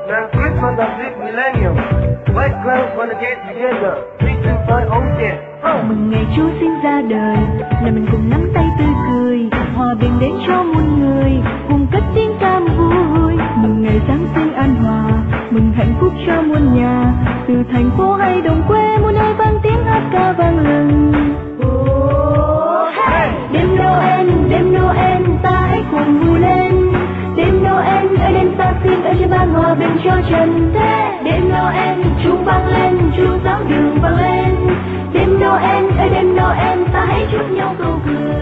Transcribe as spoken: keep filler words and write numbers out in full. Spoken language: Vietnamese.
Merry Christmas of this millennium. White clouds wanna get together. Reaching for old dead. Mừng ngày Chúa sinh ra đời, là mình cùng nắm tay tươi cười, hòa bình đến cho muôn người, cùng cất tiếng ca vui. Mừng ngày Giáng sinh an hòa, mừng hạnh phúc cho muôn nhà, từ thành phố hay đồng quê muôn nơi vang tiếng hát ca vang lừng. Đêm Noel, đêm Noel, ta hãy cùng vui lên. Đêm Noel ở đêm ta xin ở trên ban hòa bình cho trần thế. Đêm Noel chuông vang lên, chuông giáo đường vang lên. Đêm Noel ở đêm Noel ta hãy chúc nhau câu cười.